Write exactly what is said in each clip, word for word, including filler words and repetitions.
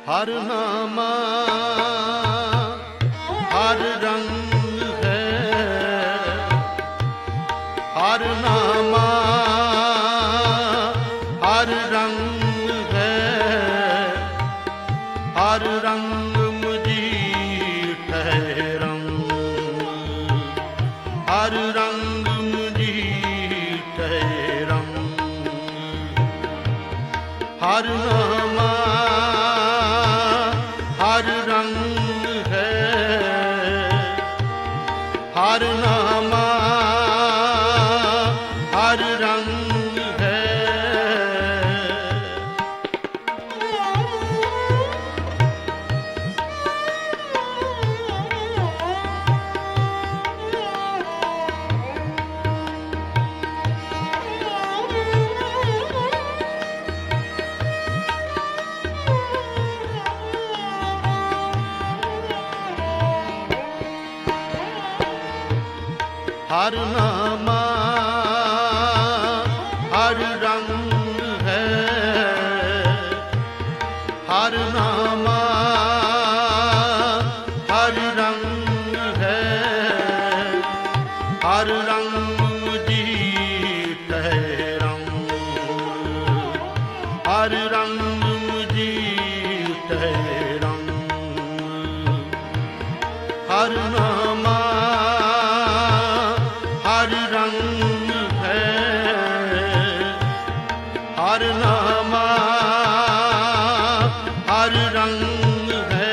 ਹਰ ਨਾਮਾ ਹਰ ਰੰਗ ਹੈ, ਹਰ ਨਾਮਾ ਹਰ ਰੰਗ ਹੈ, ਹਰ ਰੰਗ ਮਜੀਠੈ ਰੰਗ, ਹਰ ਰੰਗ ਮਜੀਠੈ ਰੰਗ, ਹਰ ਨਾਮਾ ਹਰ ਰੰਗ ਹੈ, ਹਰ ਨਾਮਾ ਹਰ ਰੰਗ ਹੈ। ਹਰ ਨਾਮਾ ਹਰ ਰੰਗ ਹੈ, ਹਰ ਨਾਮਾ ਹਰ ਰੰਗ ਹੈ, ਹਰ ਰੰਗ ਮਜੀਠੈ ਰੰਗ, ਹਰ ਰੰਗ ਮਜੀਠੈ ਰੰਗ, ਹਰ ਨਾਮਾ ਹਰ ਰੰਗ ਹੈ, ਹਰ ਨਾਮਾ ਹਰ ਰੰਗ ਹੈ।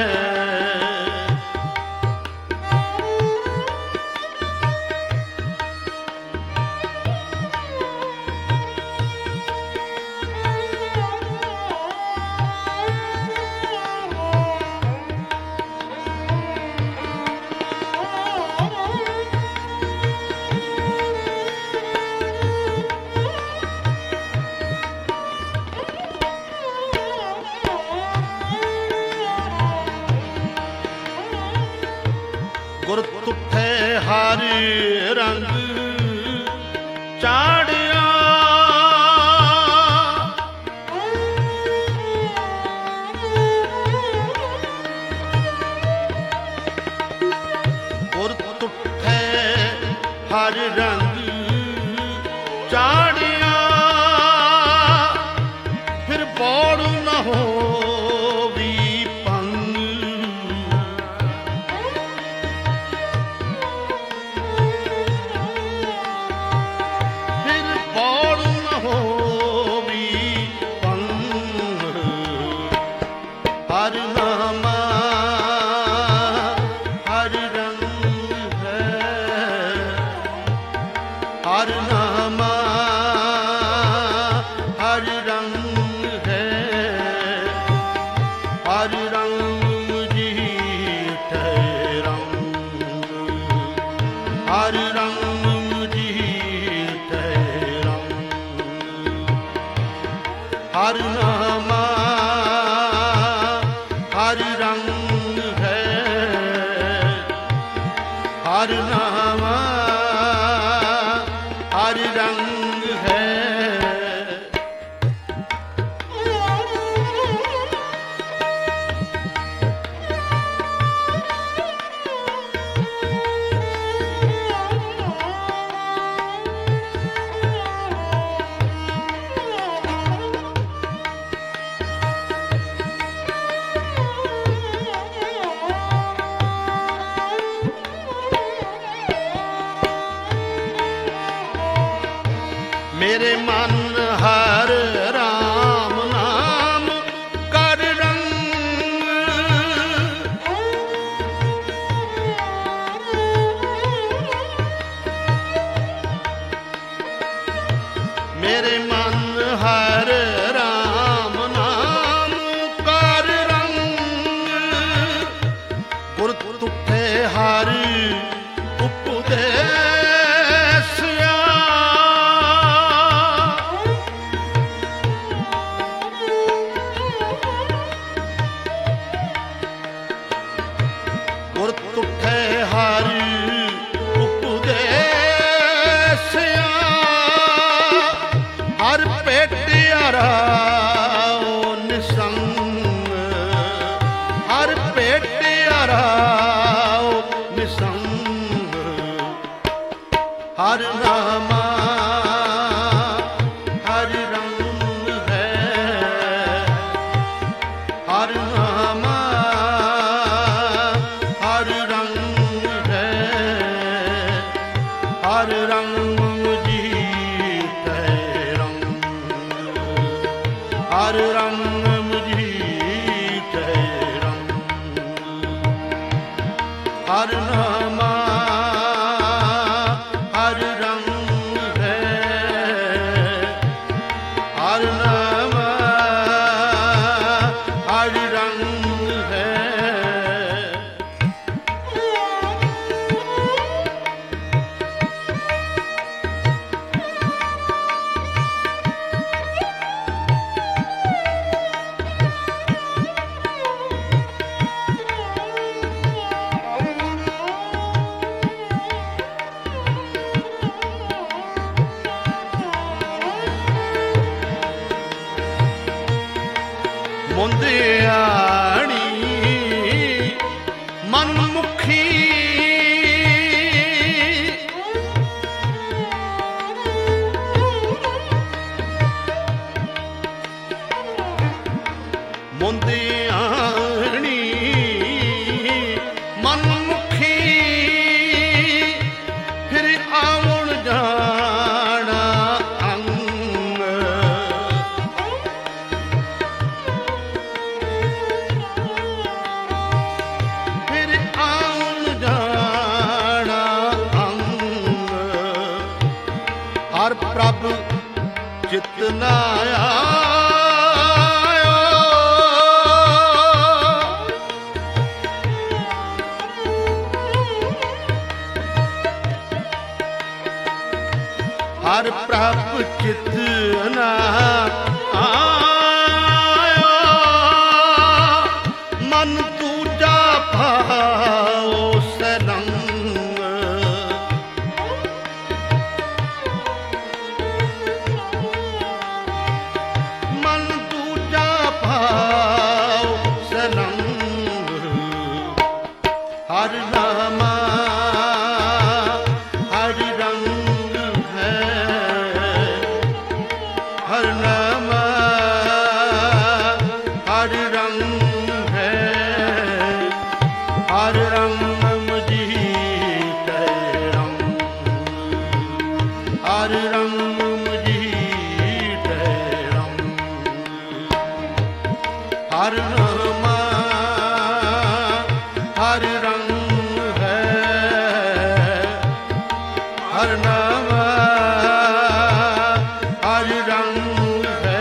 ਗੁਰ ਤੁਠੇ ਹਰ ਰੰਗ ਚਾੜਿਆ, ਗੁਰ ਤੁਠੇ ਹਰ ਰੰਗ ਚਾੜਿਆ, ਫਿਰ ਬੋੜ ਨਾ ਹੋਵੀ ਪੰਗ, ਹਰ ਨਾਮਾ ਹਰ ਰੰਗ ਹੈ, ਹਰ ਨਾਮਾ ਹਰ ਰੰਗ ਹੈ, रंग मुझीठे रंग, हर नामा हर रंग है, हर नामा हर रंग है। ਮੁੰਦਿਆਣੀ ਮਨਮੁਖੀ, ਮੁੰਦਿਆਣੀ ਮਨਮੁਖੀ, ਫਿਰ ਆਉਣ ਜਾਣਾ ਅੰਗ, ਫਿਰ ਆਉਣ ਜਾਣਾ ਅੰਗ, ਹਰ ਪ੍ਰਭ ਚਿਤ ਨਾ ਆਇਓ, हर प्रभ चित न आयो, मन दूजा भाओ सरंग, मन दूजा भाओ सरंग, हर नामा हर रंग है, हर नामा हर रंग है, हर रंग मुझीठे रंग, हर रंग मुझीठे रंग, हर नामा हर रंग है, हर नामा हर रंग है।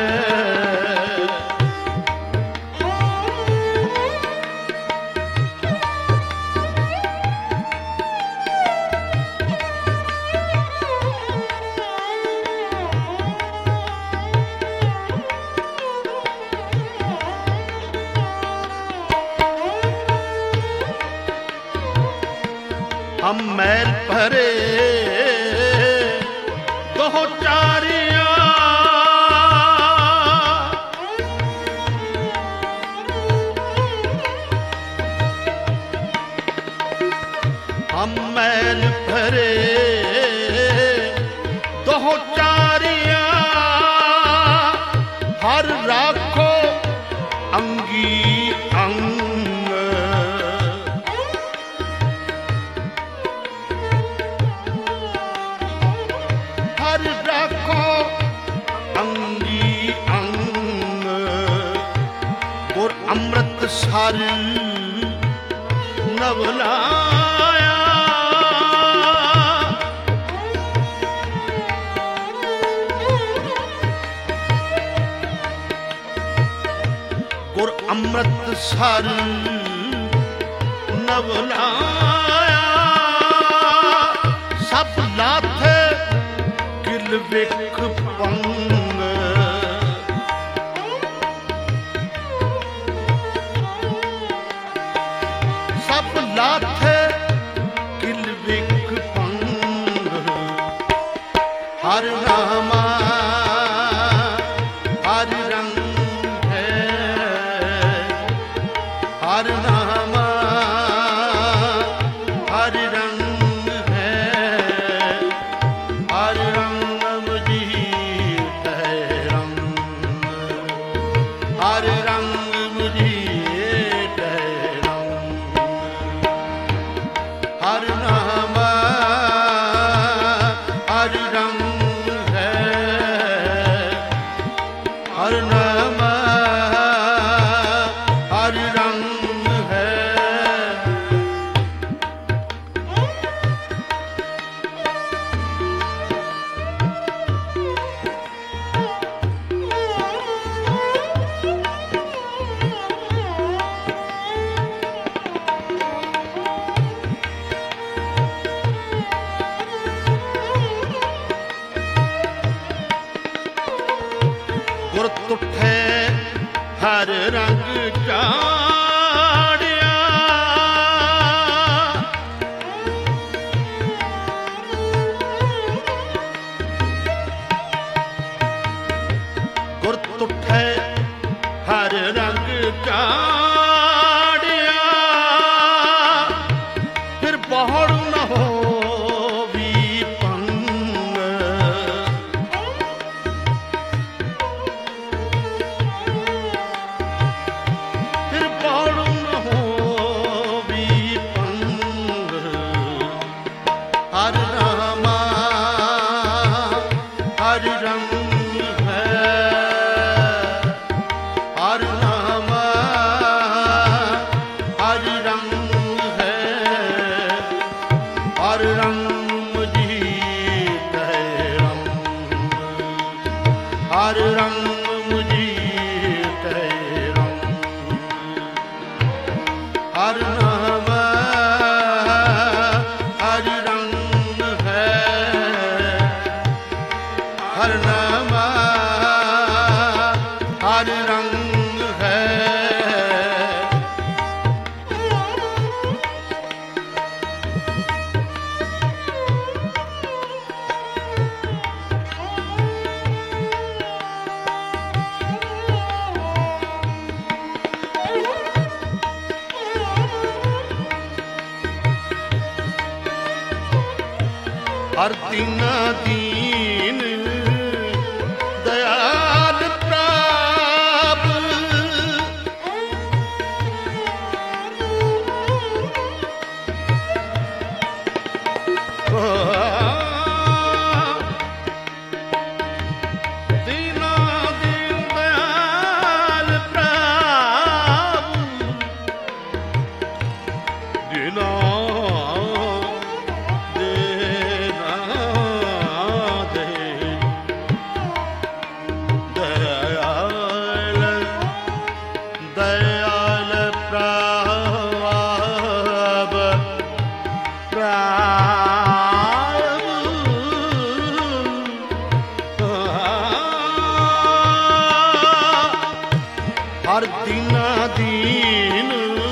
हम मैल भरे दो चारिया, हम मैल भरे दो चारिया, हर राखो अंगी अंग, हर राखो अंगी अंग, और अमृत सर नवलाया, और अमृत सर नवलाया, सब लाथे किल विख पंग, सब लाथे किल विख पंग, हर नामा हर रंग है, हर नामा हर रंग है, हर रंग मुझीठे रंग, हर रंग मुझीठे रंग, हर नामा हर रंग है, हर नामा हर रंग चाढ़िया गुरत उठे हर रंग चाढ़िया फिर बहुड़ न हो हर रंग मुझी रंग हर नाम हर रंग है हर नाम हर रंग है हर दीना दीन दयाल प्राप दीना दीन दयाल प्राप दीना हर दीना दीन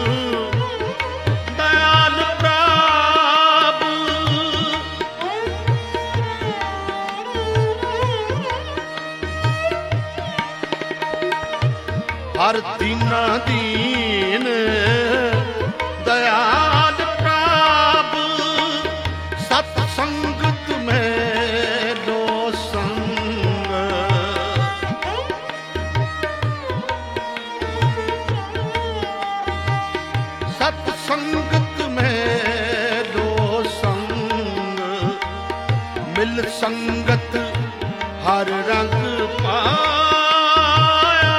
दयाल प्राप हर दीना दीन दयाल प्राप सत्संगत में लो संग सत्संगत में लो संग मिल संगत हर रंग पाया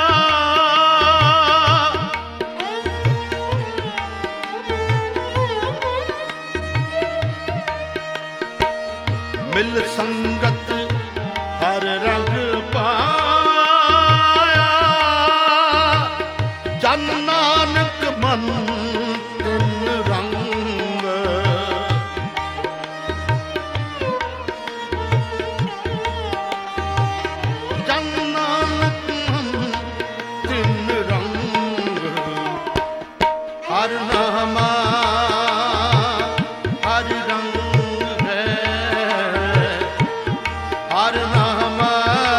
मिल संगत हर रंग पाया जन नानक मन हर नामा हर रंग है हर नामा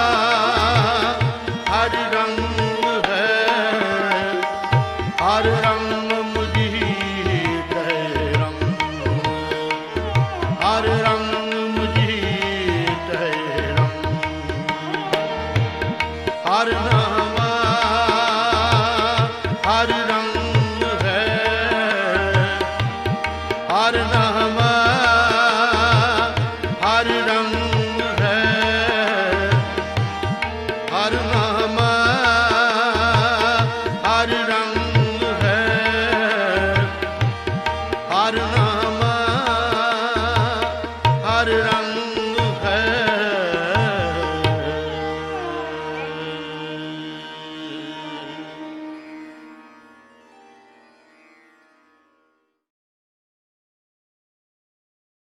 हर रंग है हर रंग मुझी रंग हर रंग मुझी रंग हर नामा हर रंग हर नाम हर रंग है हर नाम हर रंग है हर नाम